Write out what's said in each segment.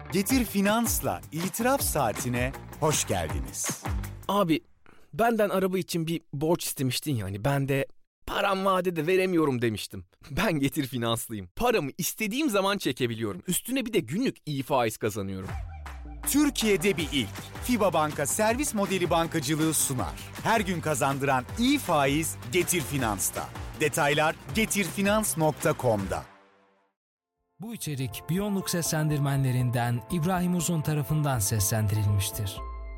Getir Finans'la İtiraf Saatine hoş geldiniz. Abi benden araba için bir borç istemiştin yani ben de param vadede veremiyorum demiştim. Ben Getir Finanslıyım. Paramı istediğim zaman çekebiliyorum. Üstüne bir de günlük iyi faiz kazanıyorum. Türkiye'de bir ilk. FIBA Banka servis modeli bankacılığı sunar. Her gün kazandıran iyi faiz Getir Finans'ta. Detaylar getirfinans.com'da. Bu içerik Biyonluk seslendirmenlerinden İbrahim Uzun tarafından seslendirilmiştir.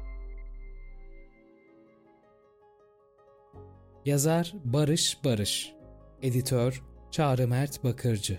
Yazar Barış, Editör Çağrı Mert Bakırcı.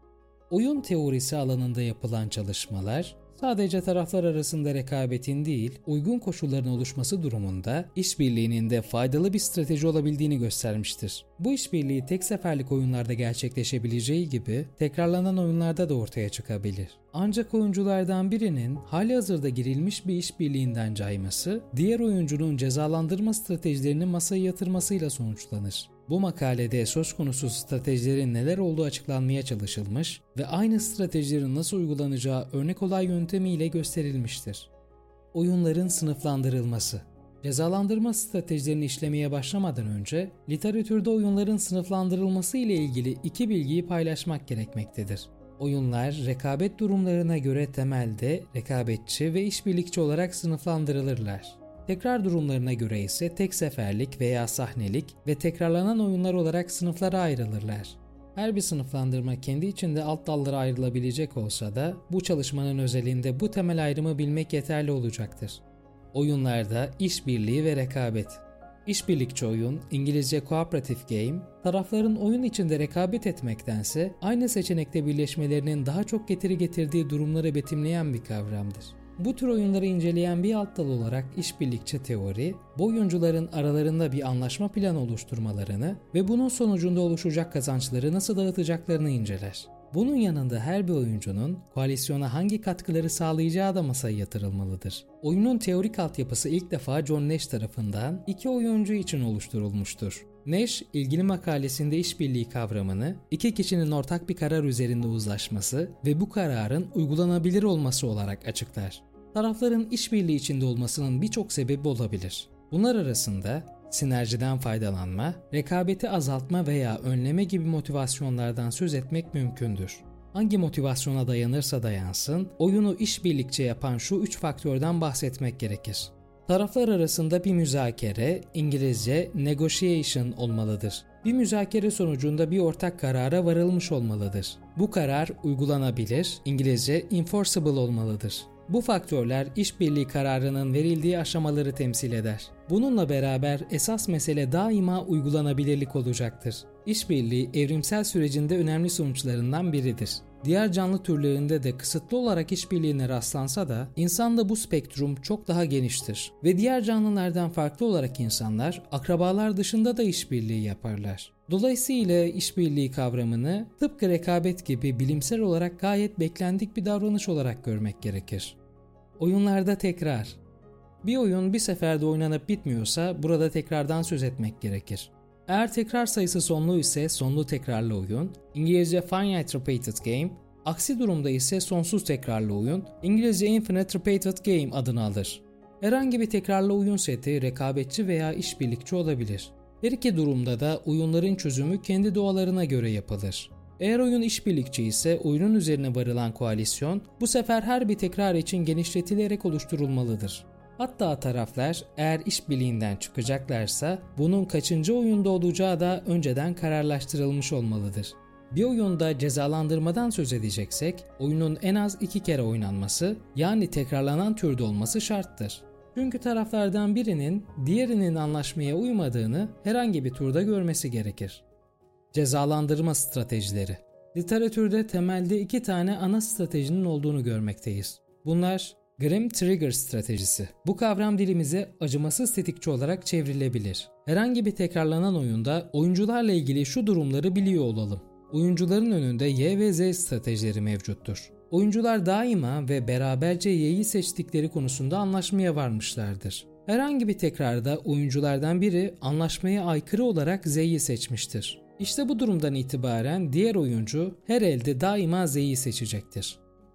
Oyun teorisi alanında yapılan çalışmalar, sadece taraflar arasında rekabetin değil, uygun koşulların oluşması durumunda işbirliğinin de faydalı bir strateji olabildiğini göstermiştir. Bu işbirliği tek seferlik oyunlarda gerçekleşebileceği gibi tekrarlanan oyunlarda da ortaya çıkabilir. Ancak oyunculardan birinin halihazırda girilmiş bir işbirliğinden cayması, diğer oyuncunun cezalandırma stratejilerini masaya yatırmasıyla sonuçlanır. Bu makalede söz konusu stratejilerin neler olduğu açıklanmaya çalışılmış ve aynı stratejilerin nasıl uygulanacağı örnek olay yöntemiyle gösterilmiştir. Oyunların sınıflandırılması. Cezalandırma stratejilerini işlemeye başlamadan önce literatürde oyunların sınıflandırılması ile ilgili iki bilgiyi paylaşmak gerekmektedir. Oyunlar rekabet durumlarına göre temelde rekabetçi ve işbirlikçi olarak sınıflandırılırlar. Tekrar durumlarına göre ise tek seferlik veya sahnelik ve tekrarlanan oyunlar olarak sınıflara ayrılırlar. Her bir sınıflandırma kendi içinde alt dallara ayrılabilecek olsa da bu çalışmanın özelinde bu temel ayrımı bilmek yeterli olacaktır. Oyunlarda işbirliği ve rekabet. İşbirlikçi oyun, İngilizce cooperative game, tarafların oyun içinde rekabet etmektense aynı seçenekte birleşmelerinin daha çok getiri getirdiği durumları betimleyen bir kavramdır. Bu tür oyunları inceleyen bir alt dal olarak işbirlikçi teori, bu oyuncuların aralarında bir anlaşma planı oluşturmalarını ve bunun sonucunda oluşacak kazançları nasıl dağıtacaklarını inceler. Bunun yanında her bir oyuncunun koalisyona hangi katkıları sağlayacağı da masaya yatırılmalıdır. Oyunun teorik altyapısı ilk defa John Nash tarafından iki oyuncu için oluşturulmuştur. Nash, ilgili makalesinde işbirliği kavramını, iki kişinin ortak bir karar üzerinde uzlaşması ve bu kararın uygulanabilir olması olarak açıklar. Tarafların işbirliği içinde olmasının birçok sebebi olabilir. Bunlar arasında sinerjiden faydalanma, rekabeti azaltma veya önleme gibi motivasyonlardan söz etmek mümkündür. Hangi motivasyona dayanırsa dayansın, oyunu işbirlikçi yapan şu üç faktörden bahsetmek gerekir. Taraflar arasında bir müzakere, İngilizce negotiation olmalıdır. Bir müzakere sonucunda bir ortak karara varılmış olmalıdır. Bu karar uygulanabilir, İngilizce enforceable olmalıdır. Bu faktörler işbirliği kararının verildiği aşamaları temsil eder. Bununla beraber esas mesele daima uygulanabilirlik olacaktır. İşbirliği evrimsel sürecinde önemli sonuçlarından biridir. Diğer canlı türlerinde de kısıtlı olarak işbirliğine rastlansa da insanda bu spektrum çok daha geniştir. Ve diğer canlılardan farklı olarak insanlar akrabalar dışında da işbirliği yaparlar. Dolayısıyla işbirliği kavramını tıpkı rekabet gibi bilimsel olarak gayet beklendik bir davranış olarak görmek gerekir. Oyunlarda tekrar. Bir oyun bir seferde oynanıp bitmiyorsa burada tekrardan söz etmek gerekir. Eğer tekrar sayısı sonlu ise sonlu tekrarlı oyun, İngilizce finite repeated game, aksi durumda ise sonsuz tekrarlı oyun, İngilizce infinite repeated game adını alır. Herhangi bir tekrarlı oyun seti rekabetçi veya işbirlikçi olabilir. Her iki durumda da oyunların çözümü kendi doğalarına göre yapılır. Eğer oyun işbirlikçi ise oyunun üzerine varılan koalisyon bu sefer her bir tekrar için genişletilerek oluşturulmalıdır. Hatta taraflar eğer işbirliğinden çıkacaklarsa bunun kaçıncı oyunda olacağı da önceden kararlaştırılmış olmalıdır. Bir oyunda cezalandırmadan söz edeceksek oyunun en az 2 kere oynanması yani tekrarlanan türde olması şarttır. Çünkü taraflardan birinin diğerinin anlaşmaya uymadığını herhangi bir turda görmesi gerekir. Cezalandırma stratejileri. Literatürde temelde 2 tane ana stratejinin olduğunu görmekteyiz. Bunlar Grim Trigger stratejisi. Bu kavram dilimize acımasız tetikçi olarak çevrilebilir. Herhangi bir tekrarlanan oyunda oyuncularla ilgili şu durumları biliyor olalım. Oyuncuların önünde Y ve Z stratejileri mevcuttur. Oyuncular daima ve beraberce Y'yi seçtikleri konusunda anlaşmaya varmışlardır. Herhangi bir tekrarda oyunculardan biri anlaşmaya aykırı olarak Z'yi seçmiştir. İşte bu durumdan itibaren diğer oyuncu her elde daima Z'yi seçecektir.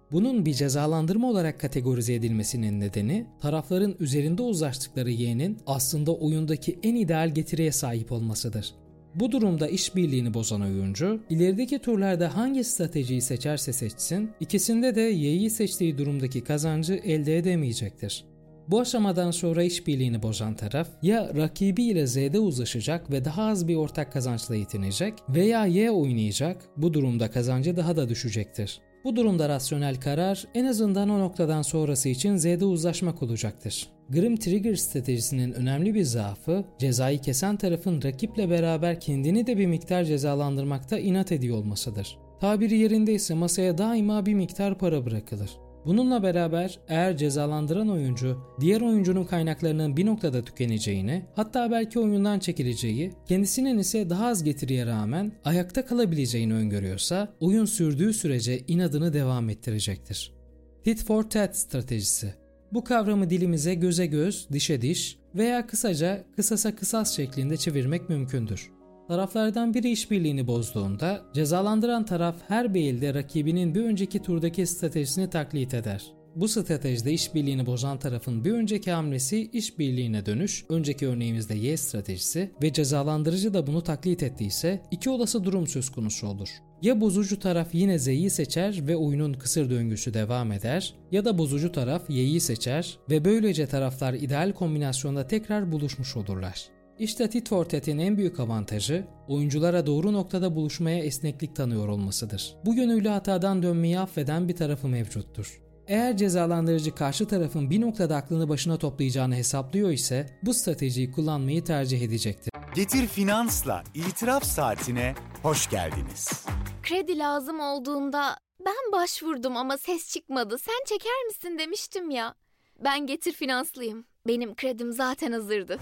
Bunun bir cezalandırma olarak kategorize edilmesinin nedeni tarafların üzerinde uzlaştıkları yeğenin aslında oyundaki en ideal getiriye sahip olmasıdır. Bu durumda işbirliğini bozan oyuncu, ilerideki turlarda hangi stratejiyi seçerse seçsin, ikisinde de y'yi seçtiği durumdaki kazancı elde edemeyecektir. Bu aşamadan sonra işbirliğini bozan taraf ya rakibiyle Z'de uzlaşacak ve daha az bir ortak kazançla yetinecek veya Y oynayacak, bu durumda kazancı daha da düşecektir. Bu durumda rasyonel karar en azından o noktadan sonrası için Z'de uzlaşmak olacaktır. Grim Trigger stratejisinin önemli bir zaafı, cezayı kesen tarafın rakiple beraber kendini de bir miktar cezalandırmakta inat ediyor olmasıdır. Tabiri yerindeyse masaya daima bir miktar para bırakılır. Bununla beraber eğer cezalandıran oyuncu diğer oyuncunun kaynaklarının bir noktada tükeneceğini, hatta belki oyundan çekileceği, kendisinin ise daha az getiriye rağmen ayakta kalabileceğini öngörüyorsa oyun sürdüğü sürece inadını devam ettirecektir. Tit for tat stratejisi. Bu kavramı dilimize göze göz, dişe diş veya kısaca kısasa kısas şeklinde çevirmek mümkündür. Taraflardan biri işbirliğini bozduğunda cezalandıran taraf her bir elde rakibinin bir önceki turdaki stratejisini taklit eder. Bu stratejide işbirliğini bozan tarafın bir önceki hamlesi işbirliğine dönüş, önceki örneğimizde Y stratejisi ve cezalandırıcı da bunu taklit ettiyse iki olası durum söz konusu olur. Ya bozucu taraf yine Z'yi seçer ve oyunun kısır döngüsü devam eder ya da bozucu taraf Y'yi seçer ve böylece taraflar ideal kombinasyonda tekrar buluşmuş olurlar. İşte Tit for Tat'in en büyük avantajı, oyunculara doğru noktada buluşmaya esneklik tanıyor olmasıdır. Bu yönüyle hatadan dönmeyi affeden bir tarafı mevcuttur. Eğer cezalandırıcı karşı tarafın bir noktada aklını başına toplayacağını hesaplıyor ise bu stratejiyi kullanmayı tercih edecektir. Getir Finans'la itiraf saatine hoş geldiniz. Kredi lazım olduğunda ben başvurdum ama ses çıkmadı. Sen çeker misin demiştim ya. Ben Getir Finanslıyım. Benim kredim zaten hazırdı.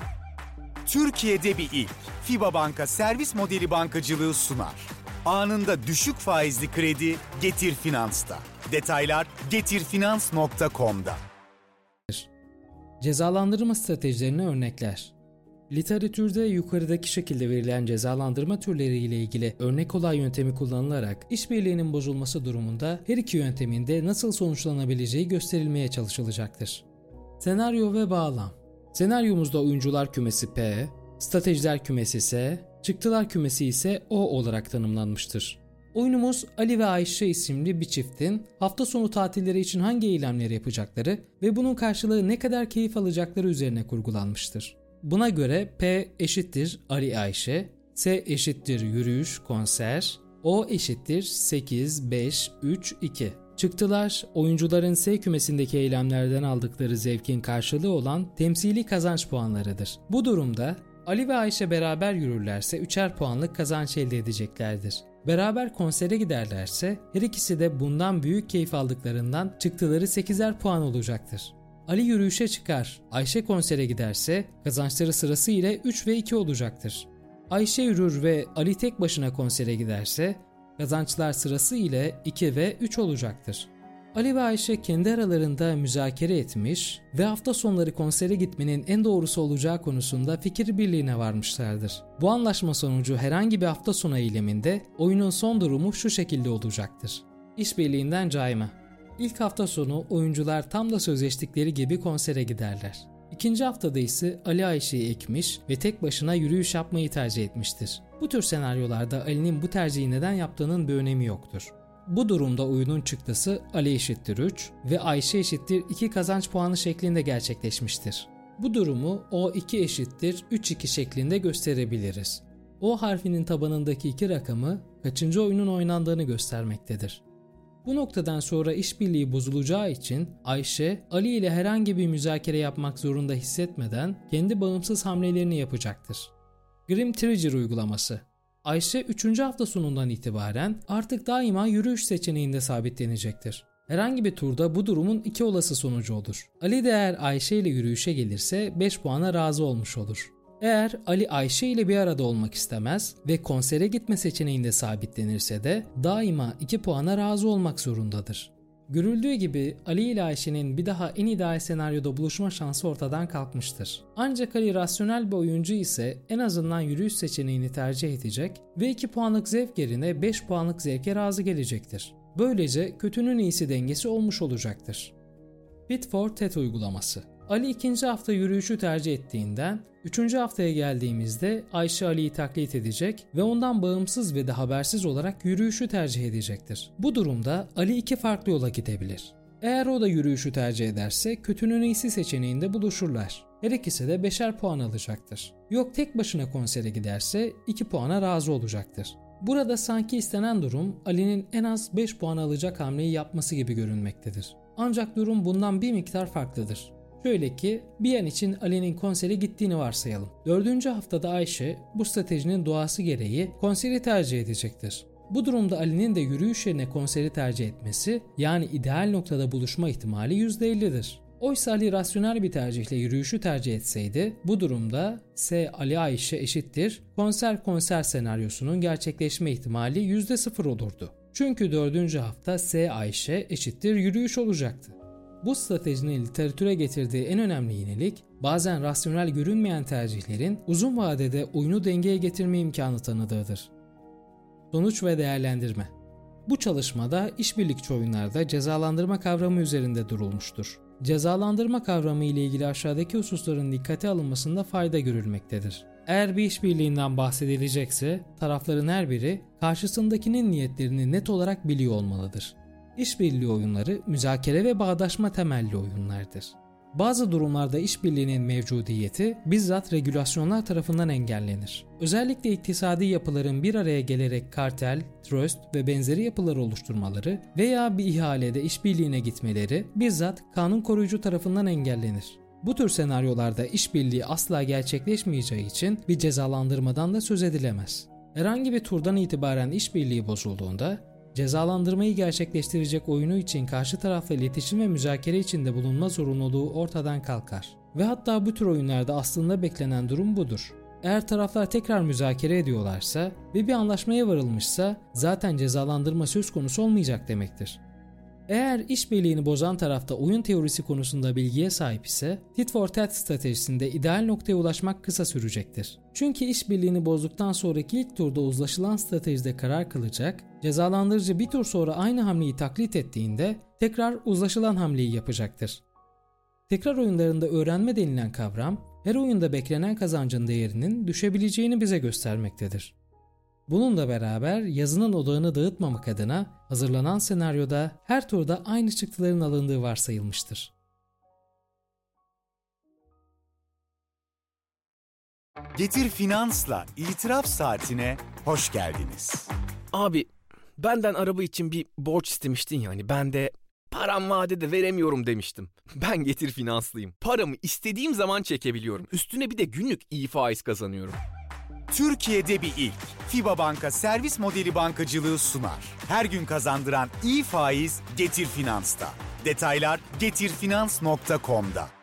Türkiye'de bir ilk. FIBA Banka servis modeli bankacılığı sunar. Anında düşük faizli kredi Getir Finans'ta. Detaylar getirfinans.com'da. Cezalandırma stratejilerine örnekler. Literatürde yukarıdaki şekilde verilen cezalandırma türleri ile ilgili örnek olay yöntemi kullanılarak işbirliğinin bozulması durumunda her iki yöntemin de nasıl sonuçlanabileceği gösterilmeye çalışılacaktır. Senaryo ve bağlam. Senaryomuzda oyuncular kümesi P, stratejiler kümesi S, çıktılar kümesi ise O olarak tanımlanmıştır. Oyunumuz Ali ve Ayşe isimli bir çiftin hafta sonu tatilleri için hangi eylemleri yapacakları ve bunun karşılığı ne kadar keyif alacakları üzerine kurgulanmıştır. Buna göre P eşittir Ali Ayşe, S eşittir yürüyüş, konser, O eşittir 8, 5, 3, 2. Çıktılar, oyuncuların S kümesindeki eylemlerden aldıkları zevkin karşılığı olan temsili kazanç puanlarıdır. Bu durumda Ali ve Ayşe beraber yürürlerse 3'er puanlık kazanç elde edeceklerdir. Beraber konsere giderlerse her ikisi de bundan büyük keyif aldıklarından çıktıları 8'er puan olacaktır. Ali yürüyüşe çıkar, Ayşe konsere giderse kazançları sırasıyla 3 ve 2 olacaktır. Ayşe yürür ve Ali tek başına konsere giderse kazançlar sırası ile 2 ve 3 olacaktır. Ali ve Ayşe kendi aralarında müzakere etmiş ve hafta sonları konsere gitmenin en doğrusu olacağı konusunda fikir birliğine varmışlardır. Bu anlaşma sonucu herhangi bir hafta sonu eyleminde oyunun son durumu şu şekilde olacaktır. İşbirliğinden cayma. İlk hafta sonu oyuncular tam da sözleştikleri gibi konsere giderler. İkinci haftada ise Ali Ayşe'yi ekmiş ve tek başına yürüyüş yapmayı tercih etmiştir. Bu tür senaryolarda Ali'nin bu tercihi neden yaptığının bir önemi yoktur. Bu durumda oyunun çıktısı Ali eşittir 3 ve Ayşe eşittir 2 kazanç puanı şeklinde gerçekleşmiştir. Bu durumu O2 eşittir 3-2 şeklinde gösterebiliriz. O harfinin tabanındaki 2 rakamı kaçıncı oyunun oynandığını göstermektedir. Bu noktadan sonra işbirliği bozulacağı için Ayşe, Ali ile herhangi bir müzakere yapmak zorunda hissetmeden kendi bağımsız hamlelerini yapacaktır. Grim Trigger uygulaması. Ayşe 3. hafta sonundan itibaren artık daima yürüyüş seçeneğinde sabitlenecektir. Herhangi bir turda bu durumun 2 olası sonucu olur. Ali de eğer Ayşe ile yürüyüşe gelirse 5 puana razı olmuş olur. Eğer Ali Ayşe ile bir arada olmak istemez ve konsere gitme seçeneğinde sabitlenirse de daima 2 puana razı olmak zorundadır. Görüldüğü gibi Ali ile Ayşe'nin bir daha en ideal senaryoda buluşma şansı ortadan kalkmıştır. Ancak Ali rasyonel bir oyuncu ise en azından yürüyüş seçeneğini tercih edecek ve 2 puanlık zevk yerine 5 puanlık zevke razı gelecektir. Böylece kötünün iyisi dengesi olmuş olacaktır. Fit for Tat uygulaması. Ali 2. hafta yürüyüşü tercih ettiğinden 3. haftaya geldiğimizde Ayşe Ali'yi taklit edecek ve ondan bağımsız ve de habersiz olarak yürüyüşü tercih edecektir. Bu durumda Ali 2 farklı yola gidebilir. Eğer o da yürüyüşü tercih ederse kötünün iyisi seçeneğinde buluşurlar. Her ikisi de 5'er puan alacaktır. Yok tek başına konsere giderse 2 puana razı olacaktır. Burada sanki istenen durum Ali'nin en az 5 puan alacak hamleyi yapması gibi görünmektedir. Ancak durum bundan bir miktar farklıdır. Şöyle ki bir an için Ali'nin konsere gittiğini varsayalım. 4. haftada Ayşe bu stratejinin doğası gereği konseri tercih edecektir. Bu durumda Ali'nin de yürüyüş yerine konseri tercih etmesi yani ideal noktada buluşma ihtimali %50'dir. Oysa Ali rasyonel bir tercihle yürüyüşü tercih etseydi bu durumda S Ali Ayşe eşittir konser senaryosunun gerçekleşme ihtimali %0 olurdu. Çünkü 4. hafta S Ayşe eşittir yürüyüş olacaktı. Bu stratejinin literatüre getirdiği en önemli yenilik, bazen rasyonel görünmeyen tercihlerin uzun vadede oyunu dengeye getirme imkanı tanıdığıdır. Sonuç ve değerlendirme. Bu çalışmada işbirlikçi oyunlarda cezalandırma kavramı üzerinde durulmuştur. Cezalandırma kavramı ile ilgili aşağıdaki hususların dikkate alınmasında fayda görülmektedir. Eğer bir işbirliğinden bahsedilecekse, tarafların her biri karşısındakinin niyetlerini net olarak biliyor olmalıdır. İşbirliği oyunları müzakere ve bağdaşma temelli oyunlardır. Bazı durumlarda işbirliğinin mevcudiyeti bizzat regülasyonlar tarafından engellenir. Özellikle iktisadi yapıların bir araya gelerek kartel, tröst ve benzeri yapılar oluşturmaları veya bir ihalede işbirliğine gitmeleri bizzat kanun koruyucu tarafından engellenir. Bu tür senaryolarda işbirliği asla gerçekleşmeyeceği için bir cezalandırmadan da söz edilemez. Herhangi bir turdan itibaren işbirliği bozulduğunda cezalandırmayı gerçekleştirecek oyunu için karşı tarafla iletişim ve müzakere içinde bulunma zorunluluğu ortadan kalkar. Ve hatta bu tür oyunlarda aslında beklenen durum budur. Eğer taraflar tekrar müzakere ediyorlarsa ve bir anlaşmaya varılmışsa zaten cezalandırma söz konusu olmayacak demektir. Eğer işbirliğini bozan tarafta oyun teorisi konusunda bilgiye sahip ise Tit for Tat stratejisinde ideal noktaya ulaşmak kısa sürecektir. Çünkü işbirliğini bozduktan sonraki ilk turda uzlaşılan stratejide karar kılacak, cezalandırıcı bir tur sonra aynı hamleyi taklit ettiğinde tekrar uzlaşılan hamleyi yapacaktır. Tekrar oyunlarında öğrenme denilen kavram, her oyunda beklenen kazancın değerinin düşebileceğini bize göstermektedir. Bununla beraber yazının odağını dağıtmamak adına hazırlanan senaryoda her turda aynı çıktıların alındığı varsayılmıştır. Getir Finans'la İtiraf Saatine hoş geldiniz. Abi benden araba için bir borç istemiştin yani ben de param vadede veremiyorum demiştim. Ben Getir Finanslıyım. Paramı istediğim zaman çekebiliyorum. Üstüne bir de günlük iyi faiz kazanıyorum. Türkiye'de bir ilk. FIBA Banka servis modeli bankacılığı sunar. Her gün kazandıran iyi faiz Getir Finans'ta. Detaylar getirfinans.com'da.